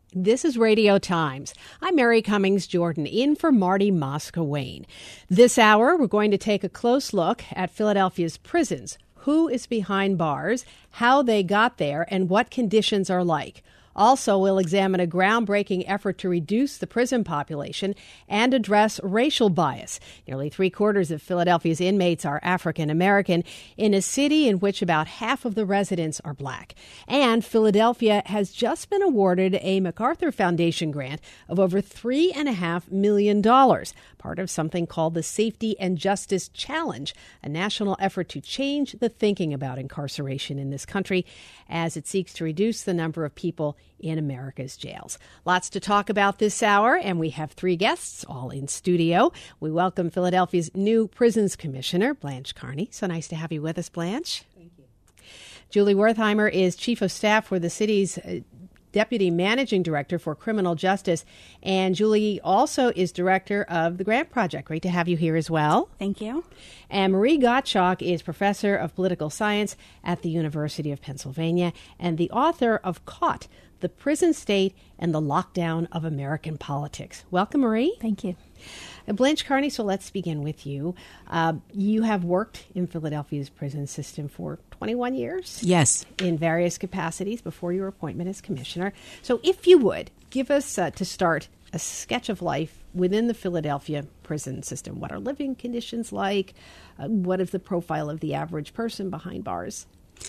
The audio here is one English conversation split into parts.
This is Radio Times. I'm Mary Cummings Jordan, in for Marty Moscawane. This hour, we're going to take a close look at Philadelphia's prisons. Who is behind bars, how they got there, and what conditions are like. Also, we'll examine a groundbreaking effort to reduce the prison population and address racial bias. Nearly three-quarters of Philadelphia's inmates are African American in a city in which about half of the residents are black. And Philadelphia has just been awarded a MacArthur Foundation grant of over $3.5 million, part of something called the Safety and Justice Challenge, a national effort to change the thinking about incarceration in this country as it seeks to reduce the number of people in America's jails. Lots to talk about this hour, and we have three guests, all in studio. We welcome Philadelphia's new Prisons Commissioner, Blanche Carney. So nice to have you with us, Blanche. Thank you. Julie Wertheimer is Chief of Staff for the city's Deputy Managing Director for Criminal Justice, and Julie also is Director of the Grant Project. Great to have you here as well. Thank you. And Marie Gottschalk is Professor of Political Science at the University of Pennsylvania and the author of Caught, The Prison State and the Lockdown of American Politics. Welcome, Marie. Thank you. Blanche Carney, so let's begin with you. You have worked in Philadelphia's prison system for 21 years? Yes. In various capacities before your appointment as commissioner. So if you would, give us, to start, a sketch of life within the Philadelphia prison system. What are living conditions like? What is the profile of the average person behind bars?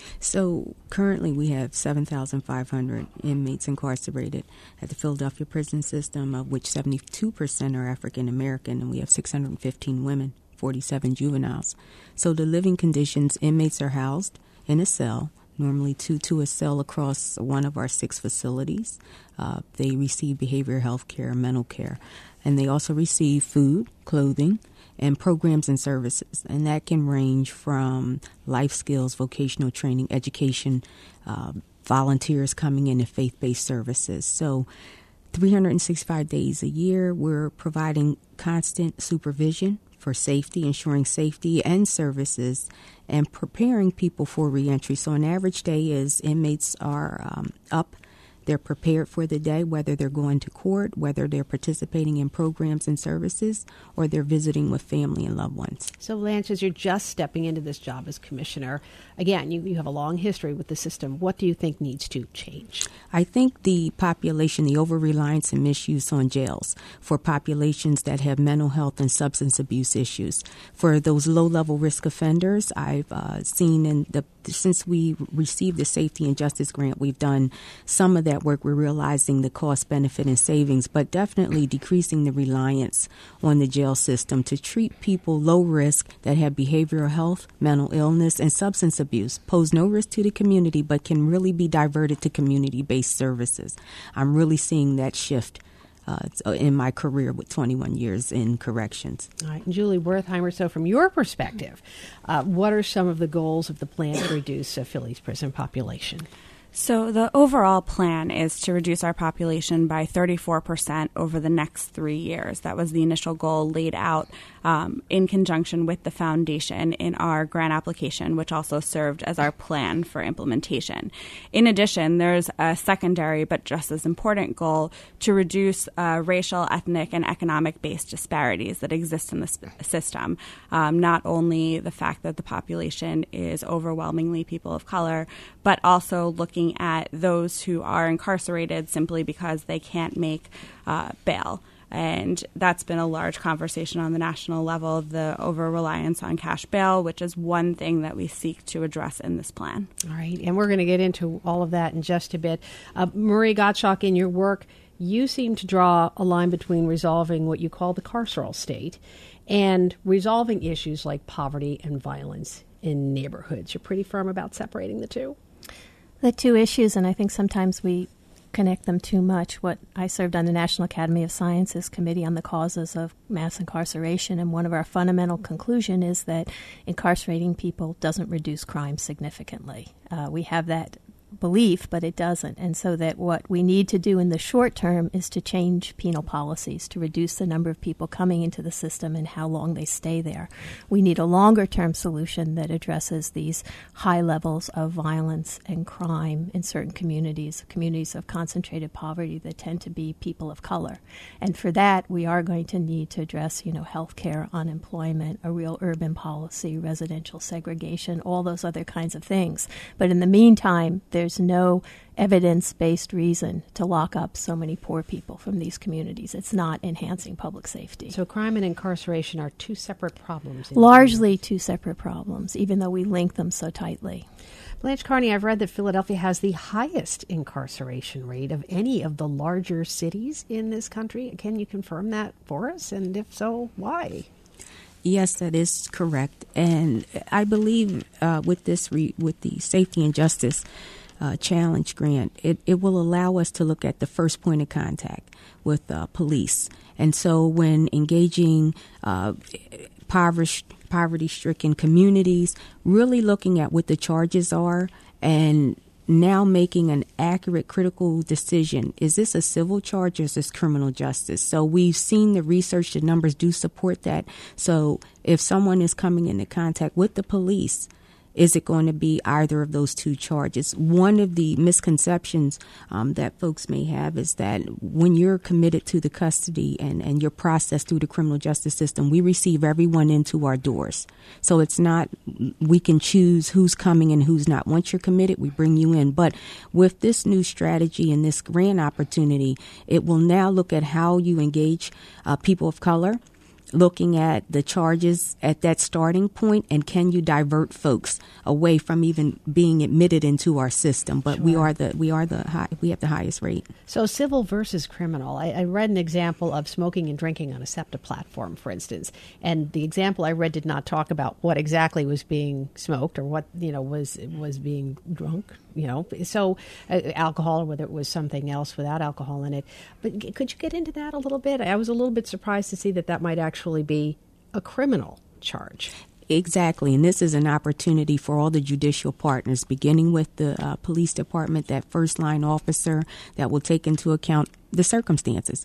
So currently we have 7,500 inmates incarcerated at the Philadelphia prison system, of which 72% are African American, and we have 615 women, 47 juveniles. So the living conditions, inmates are housed in a cell, normally two to a cell across one of our 6 facilities. They receive behavioral health care, mental care, and they also receive food, clothing, and programs and services. And that can range from life skills, vocational training, education, volunteers coming in, and faith-based services. So 365 days a year, we're providing constant supervision for safety, ensuring safety and services, and preparing people for reentry. So an average day is inmates are up. They're prepared for the day, whether they're going to court, whether they're participating in programs and services, or they're visiting with family and loved ones. So, Blanche, as you're just stepping into this job as commissioner, again, you have a long history with the system. What do you think needs to change? I think the population, the over-reliance and misuse on jails for populations that have mental health and substance abuse issues. For those low-level risk offenders, I've seen since we received the Safety and Justice Grant, we've done some of that work. We're realizing the cost, benefit, and savings, but definitely decreasing the reliance on the jail system to treat people low risk that have behavioral health, mental illness, and substance abuse, pose no risk to the community, but can really be diverted to community-based services. I'm really seeing that shift in my career with 21 years in corrections. All right, and Julie Wertheimer, so from your perspective, what are some of the goals of the plan to reduce Philly's prison population? So the overall plan is to reduce our population by 34% over the next 3 years. That was the initial goal laid out in conjunction with the foundation in our grant application, which also served as our plan for implementation. In addition, there's a secondary but just as important goal to reduce racial, ethnic, and economic-based disparities that exist in the system. Not only the fact that the population is overwhelmingly people of color, but also looking at those who are incarcerated simply because they can't make bail. And that's been a large conversation on the national level, the over-reliance on cash bail, which is one thing that we seek to address in this plan. All right, and we're going to get into all of that in just a bit. Marie Gottschalk, in your work, you seem to draw a line between resolving what you call the carceral state and resolving issues like poverty and violence in neighborhoods. You're pretty firm about separating the two. The two issues, and I think sometimes we connect them too much. I served on the National Academy of Sciences Committee on the Causes of Mass Incarceration, and one of our fundamental conclusions is that incarcerating people doesn't reduce crime significantly. We have that belief, but it doesn't. And so that what we need to do in the short term is to change penal policies to reduce the number of people coming into the system and how long they stay there. We need a longer term solution that addresses these high levels of violence and crime in certain communities of concentrated poverty that tend to be people of color. And for that, we are going to need to address, health care, unemployment, a real urban policy, residential segregation, all those other kinds of things. But in the meantime, there's no evidence-based reason to lock up so many poor people from these communities. It's not enhancing public safety. So crime and incarceration are two separate problems. Largely two separate problems, even though we link them so tightly. Blanche Carney, I've read that Philadelphia has the highest incarceration rate of any of the larger cities in this country. Can you confirm that for us? And if so, why? Yes, that is correct. And I believe with the Safety and Justice Challenge Grant, it will allow us to look at the first point of contact with police. And so when engaging poverty-stricken communities, really looking at what the charges are and now making an accurate, critical decision. Is this a civil charge or is this criminal justice? So we've seen the research, the numbers do support that. So if someone is coming into contact with the police, is it going to be either of those two charges? One of the misconceptions that folks may have is that when you're committed to the custody and you're processed through the criminal justice system, we receive everyone into our doors. So it's not we can choose who's coming and who's not. Once you're committed, we bring you in. But with this new strategy and this grant opportunity, it will now look at how you engage people of color, looking at the charges at that starting point, and can you divert folks away from even being admitted into our system? But Sure. we have the highest rate. So civil versus criminal. I read an example of smoking and drinking on a SEPTA platform, for instance, and the example I read did not talk about what exactly was being smoked or what was being drunk. So alcohol, or whether it was something else without alcohol in it. But could you get into that a little bit? I was a little bit surprised to see that might actually be a criminal charge. Exactly, and this is an opportunity for all the judicial partners, beginning with the police department, that first line officer that will take into account the circumstances.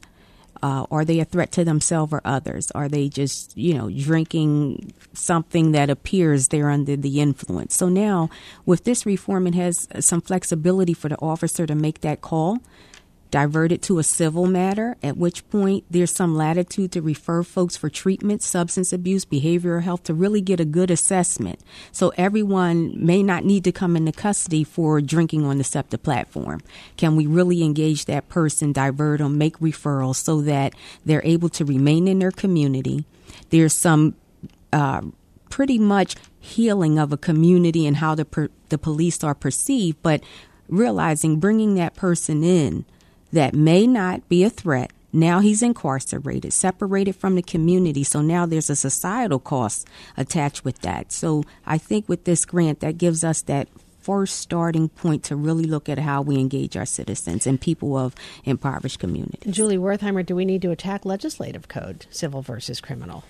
Are they a threat to themselves or others? Are they just, drinking something that appears they're under the influence? So now, with this reform, it has some flexibility for the officer to make that call, divert it to a civil matter, at which point there's some latitude to refer folks for treatment, substance abuse, behavioral health, to really get a good assessment. So everyone may not need to come into custody for drinking on the SEPTA platform. Can we really engage that person, divert them, make referrals so that they're able to remain in their community? There's some pretty much healing of a community and how the police are perceived, but realizing bringing that person in that may not be a threat. Now he's incarcerated, separated from the community. So now there's a societal cost attached with that. So I think with this grant, that gives us that first starting point to really look at how we engage our citizens and people of impoverished communities. Julie Wertheimer, do we need to attack legislative code, civil versus criminal?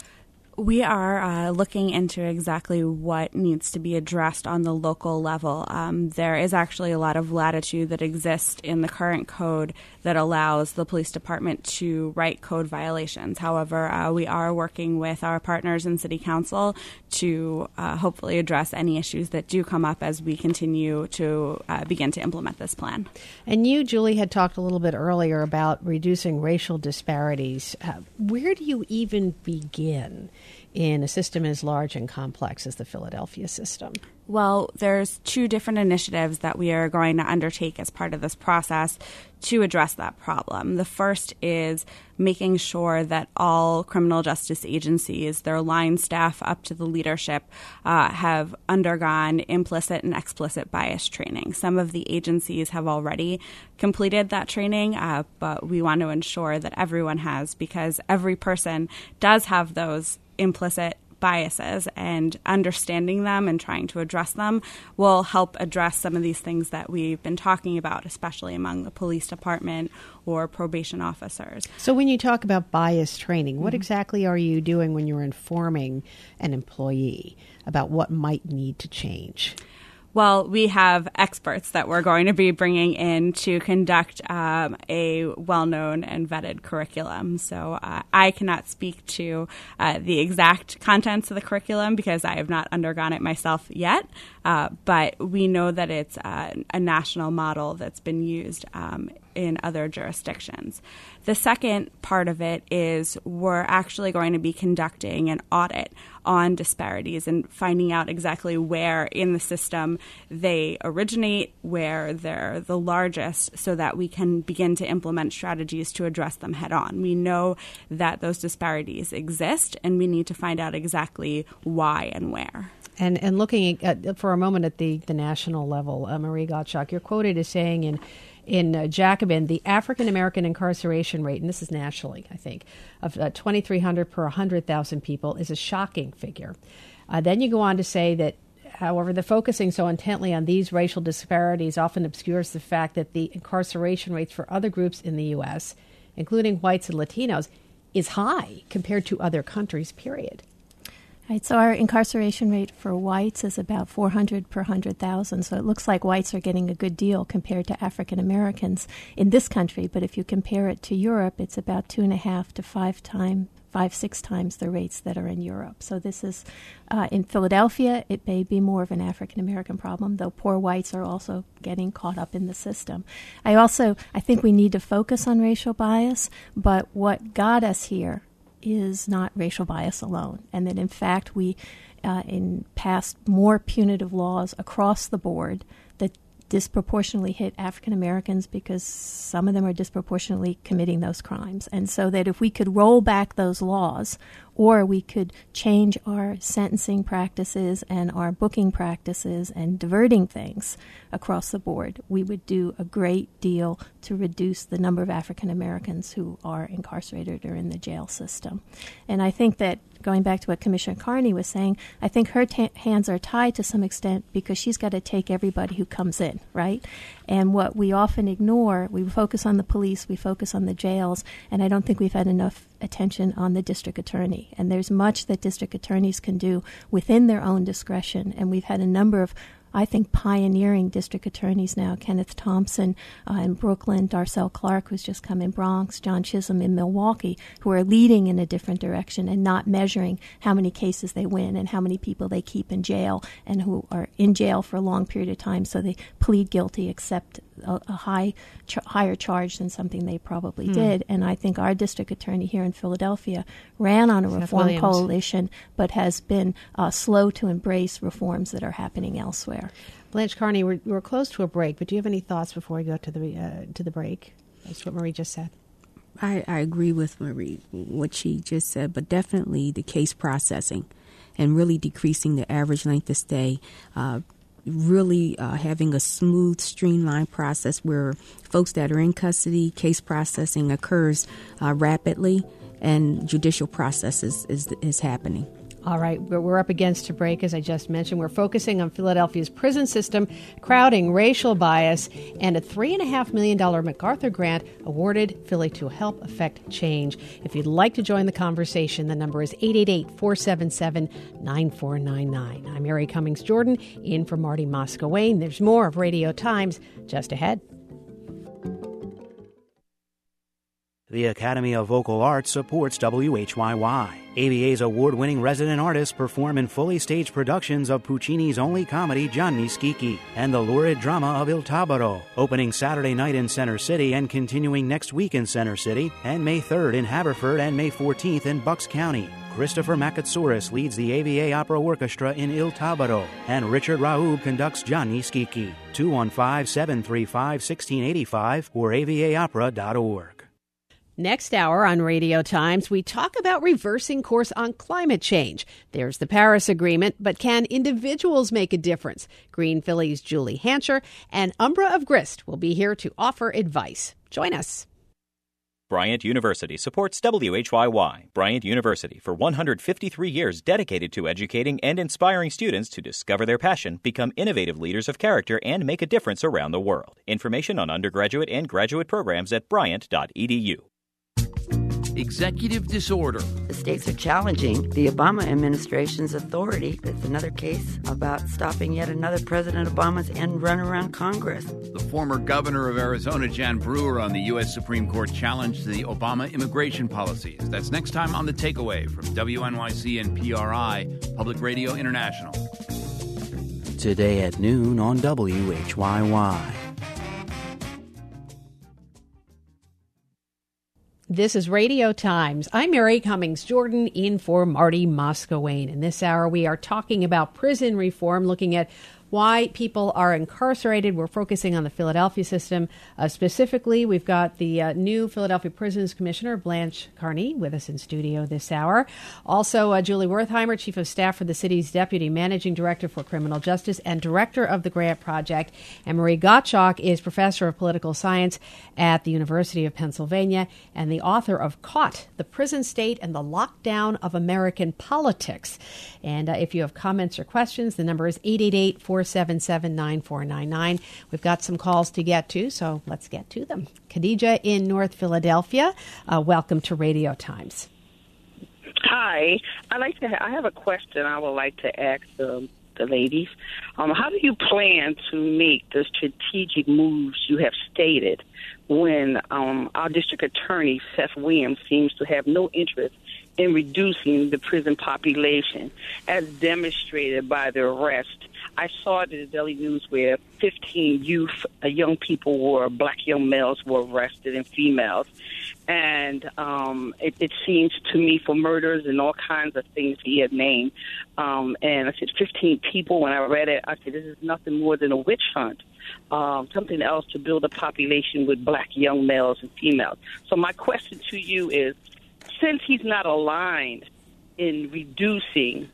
We are looking into exactly what needs to be addressed on the local level. There is actually a lot of latitude that exists in the current code that allows the police department to write code violations. However, we are working with our partners in City Council to hopefully address any issues that do come up as we continue to begin to implement this plan. And you, Julie, had talked a little bit earlier about reducing racial disparities. Where do you even begin in a system as large and complex as the Philadelphia system? Well, there's two different initiatives that we are going to undertake as part of this process to address that problem. The first is making sure that all criminal justice agencies, their line staff up to the leadership, have undergone implicit and explicit bias training. Some of the agencies have already completed that training, but we want to ensure that everyone has, because every person does have those implicit biases, and understanding them and trying to address them will help address some of these things that we've been talking about, especially among the police department or probation officers. So when you talk about bias training, what exactly are you doing when you're informing an employee about what might need to change? Well, we have experts that we're going to be bringing in to conduct a well-known and vetted curriculum. So I cannot speak to the exact contents of the curriculum because I have not undergone it myself yet. But we know that it's a national model that's been used in other jurisdictions. The second part of it is we're actually going to be conducting an audit on disparities and finding out exactly where in the system they originate, where they're the largest, so that we can begin to implement strategies to address them head on. We know that those disparities exist, and we need to find out exactly why and where. And looking at, for a moment at the national level, Marie Gottschalk, you're quoted as saying in Jacobin, the African-American incarceration rate, and this is nationally, I think, of 2,300 per 100,000 people is a shocking figure. Then you go on to say that, however, the focusing so intently on these racial disparities often obscures the fact that the incarceration rates for other groups in the U.S., including whites and Latinos, is high compared to other countries, period. Right, so our incarceration rate for whites is about 400 per 100,000. So it looks like whites are getting a good deal compared to African Americans in this country. But if you compare it to Europe, it's about 2.5 to 6 times the rates that are in Europe. So this is, in Philadelphia, it may be more of an African American problem, though poor whites are also getting caught up in the system. I think we need to focus on racial bias, but what got us here is not racial bias alone, and that in fact we passed more punitive laws across the board that disproportionately hit African Americans because some of them are disproportionately committing those crimes. And so that if we could roll back those laws, or we could change our sentencing practices and our booking practices and diverting things across the board, we would do a great deal to reduce the number of African Americans who are incarcerated or in the jail system. And I think that, going back to what Commissioner Carney was saying, I think her hands are tied to some extent because she's got to take everybody who comes in, right? And what we often ignore, we focus on the police, we focus on the jails, and I don't think we've had enough attention on the district attorney. And there's much that district attorneys can do within their own discretion. And we've had a number of, I think, pioneering district attorneys now, Kenneth Thompson in Brooklyn, Darcel Clark, who's just come in Bronx, John Chisholm in Milwaukee, who are leading in a different direction and not measuring how many cases they win and how many people they keep in jail and who are in jail for a long period of time, so they plead guilty, accept a higher charge than something they probably did. And I think our district attorney here in Philadelphia ran on a reform coalition, but has been slow to embrace reforms that are happening elsewhere. Blanche Carney, we're close to a break, but do you have any thoughts before we go to the break? That's what Marie just said. I agree with Marie, what she just said, but definitely the case processing and really decreasing the average length of stay, really having a smooth, streamlined process where folks that are in custody, case processing occurs rapidly, and judicial process is happening. All right, we're up against a break, as I just mentioned. We're focusing on Philadelphia's prison system, crowding, racial bias, and a $3.5 million MacArthur grant awarded Philly to help affect change. If you'd like to join the conversation, the number is 888-477-9499. I'm Mary Cummings Jordan, in for Marty Moscowain. There's more of Radio Times just ahead. The Academy of Vocal Arts supports WHYY. AVA's award-winning resident artists perform in fully staged productions of Puccini's only comedy, Gianni Schicchi, and the lurid drama of Il Tabaro, opening Saturday night in Center City and continuing next week in Center City, and May 3rd in Haverford and May 14th in Bucks County. Christopher Makatsouris leads the AVA Opera Orchestra in Il Tabaro, and Richard Raoub conducts Gianni Schicchi. 215-735-1685 or avaopera.org. Next hour on Radio Times, we talk about reversing course on climate change. There's the Paris Agreement, but can individuals make a difference? Green Philly's Julie Hancher and Umbra of Grist will be here to offer advice. Join us. Bryant University supports WHYY. Bryant University, for 153 years, dedicated to educating and inspiring students to discover their passion, become innovative leaders of character, and make a difference around the world. Information on undergraduate and graduate programs at bryant.edu. executive disorder. The states are challenging the Obama administration's authority. It's another case about stopping yet another President Obama's end run around Congress. The former governor of Arizona, Jan Brewer, on the U.S. Supreme Court challenge to the Obama immigration policies. That's next time on The Takeaway from WNYC and PRI, Public Radio International. Today at noon on WHYY. This is Radio Times. I'm Mary Cummings Jordan, in for Marty Moscawain. In this hour, we are talking about prison reform, looking at why people are incarcerated. We're focusing on the Philadelphia system. Specifically, we've got the new Philadelphia Prisons Commissioner, Blanche Carney, with us in studio this hour. Also, Julie Wertheimer, Chief of Staff for the city's Deputy Managing Director for Criminal Justice and Director of the Grant Project. And Marie Gottschalk is Professor of Political Science at the University of Pennsylvania and the author of Caught, the Prison State and the Lockdown of American Politics. And if you have comments or questions, the number is 888-477-9499. We've got some calls to get to, so let's get to them. Khadija in North Philadelphia, welcome to Radio Times. Hi. I have a question I would like to ask the ladies. How do you plan to make the strategic moves you have stated when our district attorney, Seth Williams, seems to have no interest in reducing the prison population, as demonstrated by the arrest? I saw it in the Daily News where 15 young people black young males were arrested and females. And it seems to me for murders and all kinds of things he had named. And I said 15 people. When I read it, I said, this is nothing more than a witch hunt. Something else to build a population with black young males and females. So my question to you is, since he's not aligned in reducing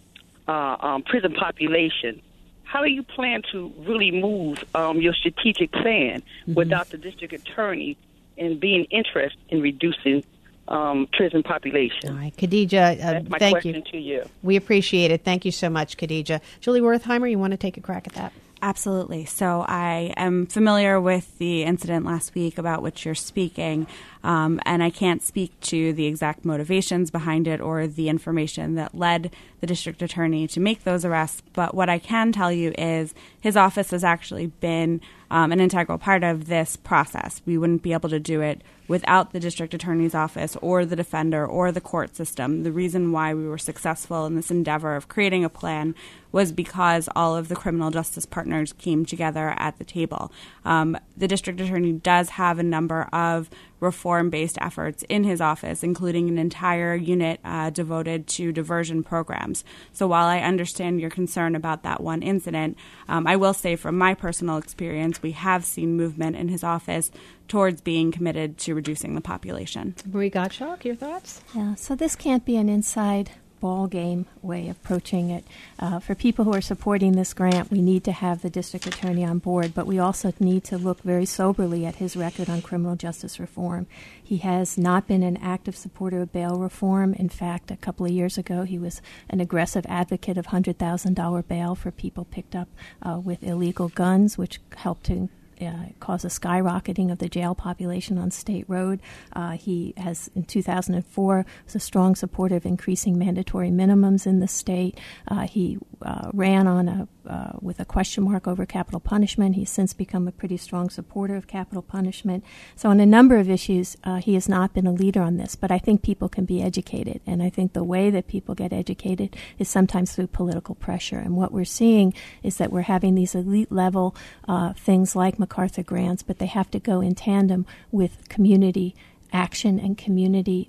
prison population, how do you plan to really move your strategic plan without the district attorney and being interested in reducing prison population? All right, Khadija, that's my thank question you. To you. We appreciate it. Thank you so much, Khadija. Julie Wertheimer, you want to take a crack at that? Absolutely. So I am familiar with the incident last week about which you're speaking, and I can't speak to the exact motivations behind it or the information that led the district attorney to make those arrests. But what I can tell you is his office has actually been an integral part of this process. We wouldn't be able to do it without the district attorney's office or the defender or the court system. The reason why we were successful in this endeavor of creating a plan was because all of the criminal justice partners came together at the table. The district attorney does have a number of reform-based efforts in his office, including an entire unit devoted to diversion programs. So while I understand your concern about that one incident, I will say from my personal experience, we have seen movement in his office towards being committed to reducing the population. Marie Gottschalk, your thoughts? Yeah, so this can't be an inside ball game way of approaching it. For people who are supporting this grant, we need to have the district attorney on board, but we also need to look very soberly at his record on criminal justice reform. He has not been an active supporter of bail reform. In fact, a couple of years ago, he was an aggressive advocate of $100,000 bail for people picked up with illegal guns, which helped to cause a skyrocketing of the jail population on State Road. He has, in 2004, was a strong supporter of increasing mandatory minimums in the state. He ran on with a question mark over capital punishment. He's since become a pretty strong supporter of capital punishment. So on a number of issues, he has not been a leader on this, but I think people can be educated. And I think the way that people get educated is sometimes through political pressure. And what we're seeing is that we're having these elite level things like MacArthur grants, but they have to go in tandem with community action and community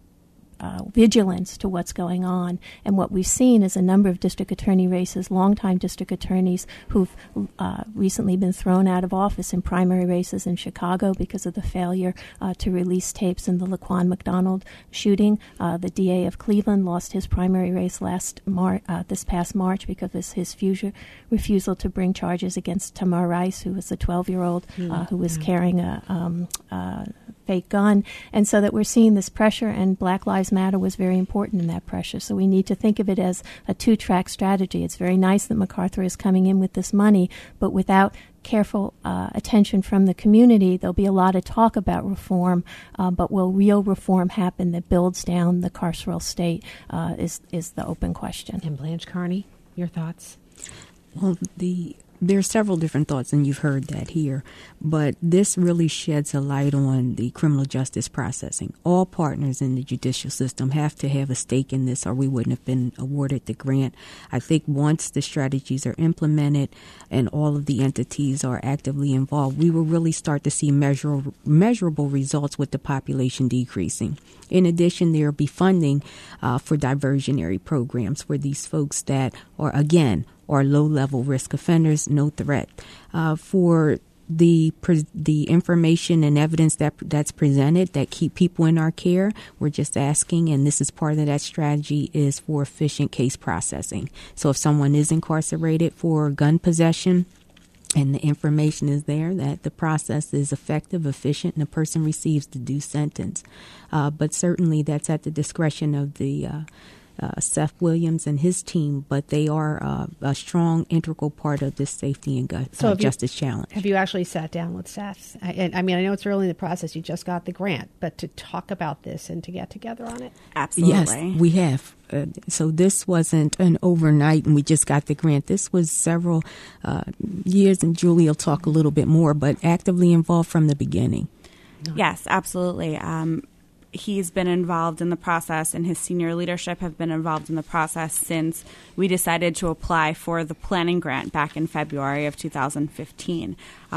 vigilance to what's going on. And what we've seen is a number of district attorney races, longtime district attorneys who've recently been thrown out of office in primary races in Chicago because of the failure to release tapes in the Laquan McDonald shooting. The DA of Cleveland lost his primary race this past March because of his refusal to bring charges against Tamar Rice, who was a 12-year-old who was carrying a fake gun. And so that we're seeing this pressure, and Black Lives Matter was very important in that pressure. So we need to think of it as a two-track strategy. It's very nice that MacArthur is coming in with this money, but without careful attention from the community, there'll be a lot of talk about reform, but will real reform happen that builds down the carceral state is the open question. And Blanche Carney, your thoughts? Well, there are several different thoughts, and you've heard that here, but this really sheds a light on the criminal justice processing. All partners in the judicial system have to have a stake in this, or we wouldn't have been awarded the grant. I think once the strategies are implemented and all of the entities are actively involved, we will really start to see measurable results with the population decreasing. In addition, there will be funding for diversionary programs for these folks that are, again, or low-level risk offenders, no threat. For the information and evidence that's presented that keep people in our care, we're just asking, and this is part of that strategy, is for efficient case processing. So if someone is incarcerated for gun possession, and the information is there that the process is effective, efficient, and the person receives the due sentence. But certainly that's at the discretion of the Seth Williams and his team, but they are a strong, integral part of this safety and justice challenge. Have you actually sat down with Seth? I mean, I know it's early in the process. You just got the grant, but to talk about this and to get together on it? Absolutely. Yes, we have. So this wasn't an overnight and we just got the grant. This was several years, and Julie will talk a little bit more, but actively involved from the beginning. Yes, absolutely. He's been involved in the process, and his senior leadership have been involved in the process since we decided to apply for the planning grant back in February of 2015.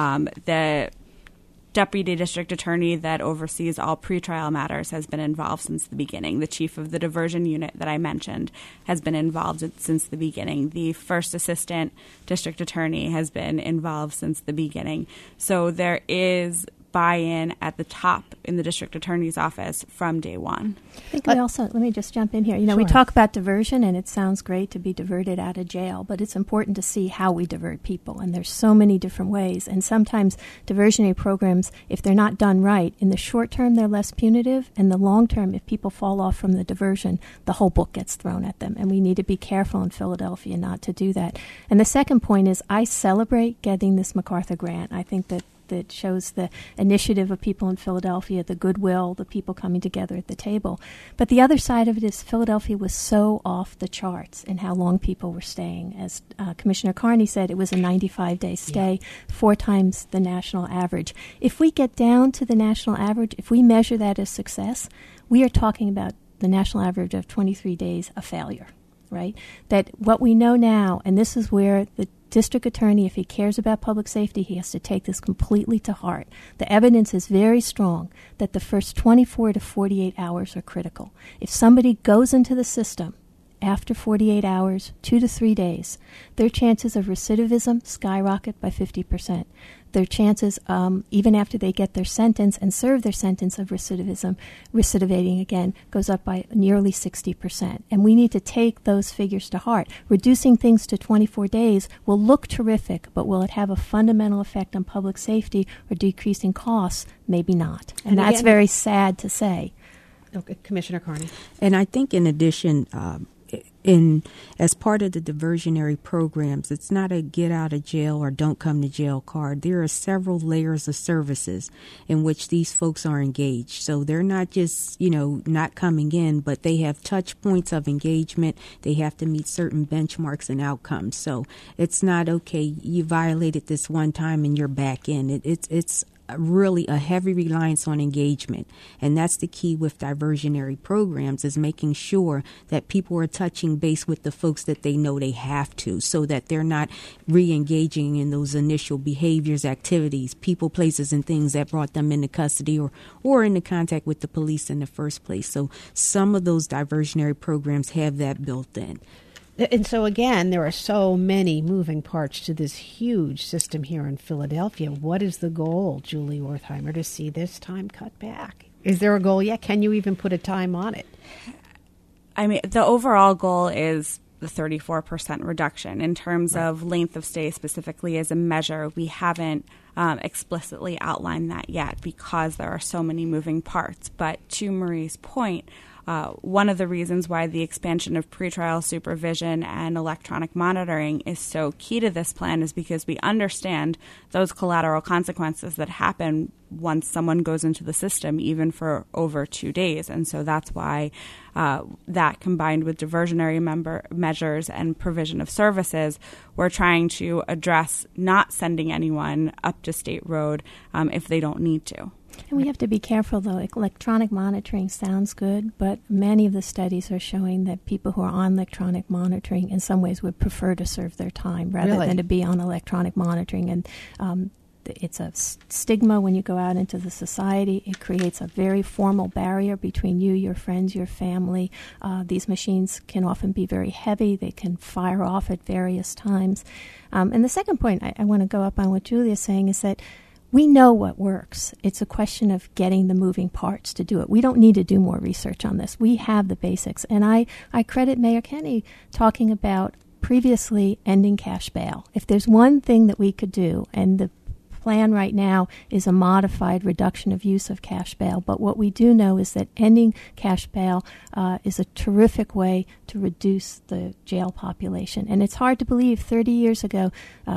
The deputy district attorney that oversees all pretrial matters has been involved since the beginning. The chief of the diversion unit that I mentioned has been involved since the beginning. The first assistant district attorney has been involved since the beginning. So there is buy-in at the top in the district attorney's office from day one. I think we also, let me just jump in here. You know, Sure. We talk about diversion, and it sounds great to be diverted out of jail, but it's important to see how we divert people, and there's so many different ways. And sometimes diversionary programs, if they're not done right, in the short term they're less punitive, and the long term, if people fall off from the diversion, the whole book gets thrown at them, and we need to be careful in Philadelphia not to do that. And the second point is I celebrate getting this MacArthur grant. I think that shows the initiative of people in Philadelphia, the goodwill, the people coming together at the table. But the other side of it is Philadelphia was so off the charts in how long people were staying. As Commissioner Carney said, it was a 95-day stay, 4 times the national average. If we get down to the national average, if we measure that as success, we are talking about the national average of 23 days a failure, right? That what we know now, and this is where the district attorney, if he cares about public safety, he has to take this completely to heart. The evidence is very strong that the first 24 to 48 hours are critical. If somebody goes into the system after 48 hours, 2 to 3 days, their chances of recidivism skyrocket by 50%. Their chances, even after they get their sentence and serve their sentence of recidivating again, goes up by nearly 60%. And we need to take those figures to heart. Reducing things to 24 days will look terrific, but will it have a fundamental effect on public safety or decreasing costs? Maybe not. And that's again, very sad to say. Okay, Commissioner Carney. And I think in addition, as part of the diversionary programs, it's not a get out of jail or don't come to jail card. There are several layers of services in which these folks are engaged. So they're not just, not coming in, but they have touch points of engagement. They have to meet certain benchmarks and outcomes. So it's not, okay, you violated this one time and you're back in. It's really a heavy reliance on engagement, and that's the key with diversionary programs, is making sure that people are touching base with the folks that they know they have to, so that they're not re-engaging in those initial behaviors, activities, people, places, and things that brought them into custody or into contact with the police in the first place. So some of those diversionary programs have that built in. And so, again, there are so many moving parts to this huge system here in Philadelphia. What is the goal, Julie Wertheimer, to see this time cut back? Is there a goal yet? Can you even put a time on it? I mean, the overall goal is the 34% reduction. In terms of length of stay specifically as a measure, we haven't explicitly outlined that yet because there are so many moving parts. But to Marie's point, one of the reasons why the expansion of pretrial supervision and electronic monitoring is so key to this plan is because we understand those collateral consequences that happen once someone goes into the system, even for over 2 days. And so that's why that, combined with diversionary measures and provision of services, we're trying to address not sending anyone up to State Road if they don't need to. And we have to be careful, though. Electronic monitoring sounds good, but many of the studies are showing that people who are on electronic monitoring in some ways would prefer to serve their time rather than to be on electronic monitoring. And it's a stigma when you go out into the society. It creates a very formal barrier between you, your friends, your family. These machines can often be very heavy. They can fire off at various times. And the second point I want to go up on what Julia's saying is that we know what works. It's a question of getting the moving parts to do it. We don't need to do more research on this. We have the basics. And I credit Mayor Kenney talking about previously ending cash bail. If there's one thing that we could do, and the plan right now is a modified reduction of use of cash bail. But what we do know is that ending cash bail is a terrific way to reduce the jail population. And it's hard to believe 30 years ago,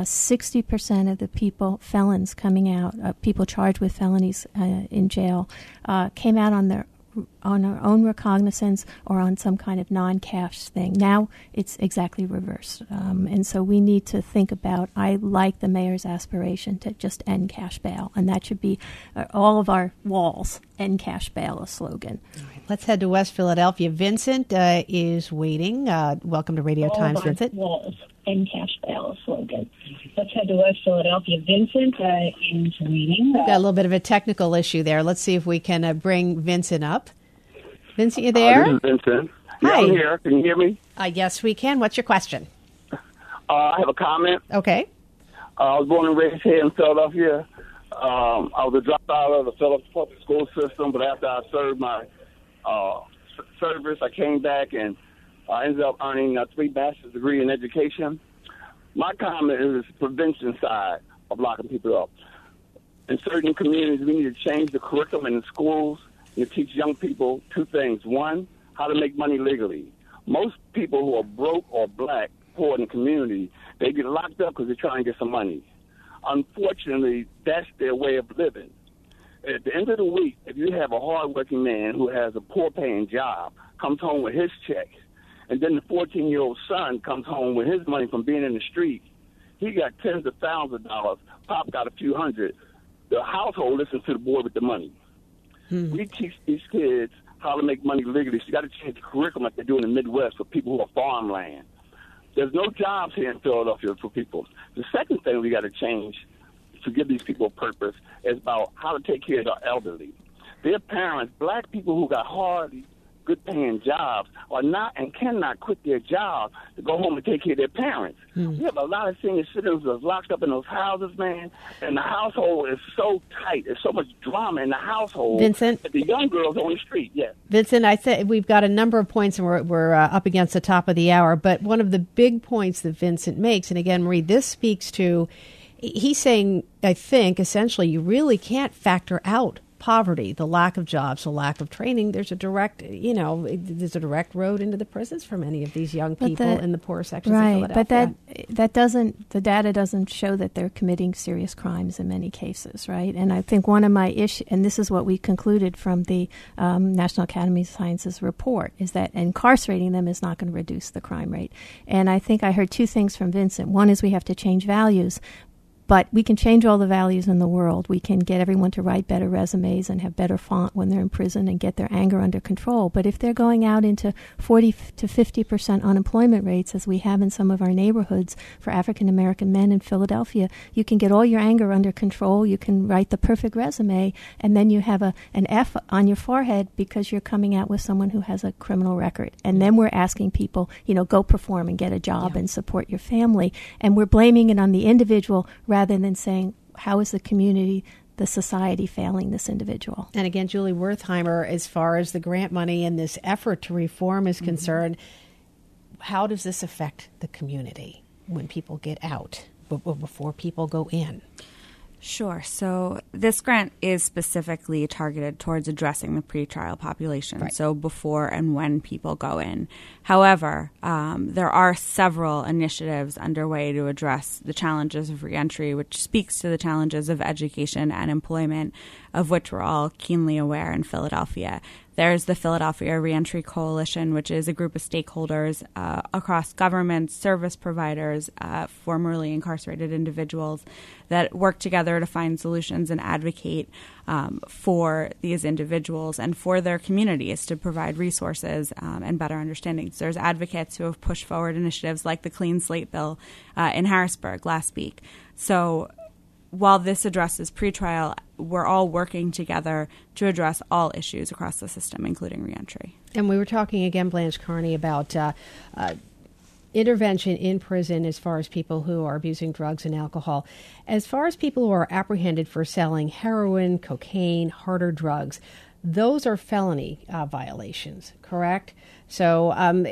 60% of the felons coming out, people charged with felonies in jail, came out on our own recognizance or on some kind of non-cash thing. Now it's exactly reversed. And so we need to think about, I like the mayor's aspiration to just end cash bail, and that should be all of our walls, end cash bail, a slogan. All right, let's head to West Philadelphia. Vincent is waiting. Welcome to Radio Times, Vincent. Walls, end cash bail, a slogan. Let's head to West Philadelphia. Vincent is waiting. We've got a little bit of a technical issue there. Let's see if we can bring Vincent up. Vincent, you there? This is Vincent. Hi. Yeah, I'm here. Can you hear me? Yes, we can. What's your question? I have a comment. Okay. I was born and raised here in Philadelphia. I was a dropout of the Philadelphia public school system, but after I served my service, I came back and I ended up earning a 3 bachelor's degree in education. My comment is the prevention side of locking people up. In certain communities, we need to change the curriculum in the schools. You teach young people 2 things. 1, how to make money legally. Most people who are broke or black, poor in the community, they get locked up because they're trying to get some money. Unfortunately, that's their way of living. At the end of the week, if you have a hardworking man who has a poor-paying job, comes home with his check, and then the 14-year-old son comes home with his money from being in the street, he got tens of thousands of dollars. Pop got a few hundred. The household listens to the boy with the money. We teach these kids how to make money legally. So you got to change the curriculum like they do in the Midwest for people who are farmland. There's no jobs here in Philadelphia for people. The second thing we got to change to give these people a purpose is about how to take care of the elderly. Their parents, black people who got hard, good-paying jobs, are not and cannot quit their job to go home and take care of their parents. We have a lot of senior citizens who are locked up in those houses, man, and the household is so tight. There's so much drama in the household. Vincent? That the young girls on the street, Vincent, I said we've got a number of points, and we're up against the top of the hour, but one of the big points that Vincent makes, and again, Marie, this speaks to, he's saying, I think, essentially, you really can't factor out poverty, the lack of jobs, the lack of training. There's a direct, there's a direct road into the prisons for many of these young people in the poorer sections of Philadelphia. But the data doesn't show that they're committing serious crimes in many cases, right? And I think one of my issues, and this is what we concluded from the National Academy of Sciences report, is that incarcerating them is not going to reduce the crime rate. And I think I heard 2 things from Vincent. One is we have to change values. But we can change all the values in the world. We can get everyone to write better resumes and have better font when they're in prison and get their anger under control. But if they're going out into 40 to 50% unemployment rates, as we have in some of our neighborhoods for African-American men in Philadelphia, you can get all your anger under control. You can write the perfect resume, and then you have an F on your forehead because you're coming out with someone who has a criminal record. And then we're asking people, go perform and get a job and support your family. And we're blaming it on the individual rather than saying, how is the community, the society failing this individual? And again, Julie Wertheimer, as far as the grant money and this effort to reform is concerned, how does this affect the community when people get out, before people go in? Sure. So this grant is specifically targeted towards addressing the pretrial population, right. So before and when people go in. However, there are several initiatives underway to address the challenges of reentry, which speaks to the challenges of education and employment, of which we're all keenly aware in Philadelphia. There's the Philadelphia Reentry Coalition, which is a group of stakeholders across government, service providers, formerly incarcerated individuals that work together to find solutions and advocate for these individuals and for their communities to provide resources and better understanding. So there's advocates who have pushed forward initiatives like the Clean Slate Bill in Harrisburg last week. So while this addresses pretrial, we're all working together to address all issues across the system, including reentry. And we were talking again, Blanche Carney, about intervention in prison as far as people who are abusing drugs and alcohol. As far as people who are apprehended for selling heroin, cocaine, harder drugs, those are felony violations, correct? So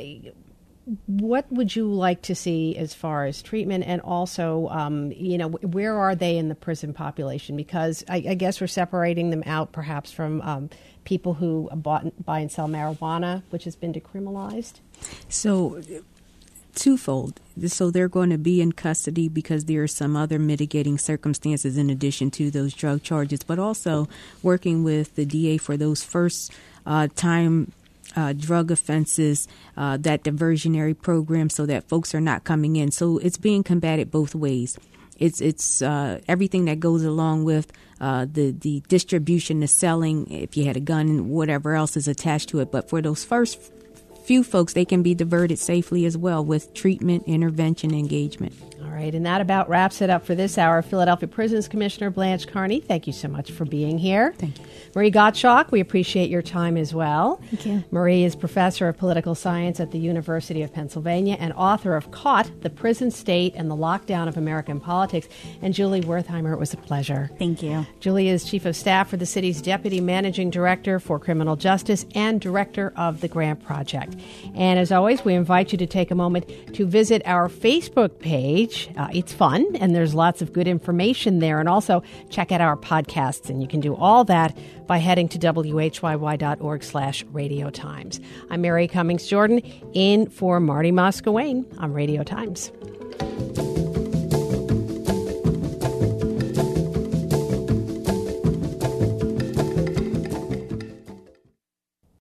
what would you like to see as far as treatment, and also, where are they in the prison population? Because I guess we're separating them out perhaps from people who buy and sell marijuana, which has been decriminalized. So twofold. So they're going to be in custody because there are some other mitigating circumstances in addition to those drug charges, but also working with the DA for those first time drug offenses, that diversionary program, so that folks are not coming in. So it's being combated both ways. It's everything that goes along with the distribution, the selling, if you had a gun and whatever else is attached to it. But for those first few folks, they can be diverted safely as well with treatment, intervention, engagement. All right, and that about wraps it up for this hour. Philadelphia Prisons Commissioner Blanche Carney, thank you so much for being here. Thank you. Marie Gottschalk, we appreciate your time as well. Thank you. Marie is professor of political science at the University of Pennsylvania and author of Caught, The Prison State and the Lockdown of American Politics. And Julie Wertheimer, it was a pleasure. Thank you. Julie is Chief of Staff for the city's Deputy Managing Director for Criminal Justice and Director of the Grant Project. And as always, we invite you to take a moment to visit our Facebook page. It's fun, and there's lots of good information there. And also check out our podcasts, and you can do all that by heading to whyy.org/Radio Times. I'm Mary Cummings Jordan, in for Marty Moscawen on Radio Times.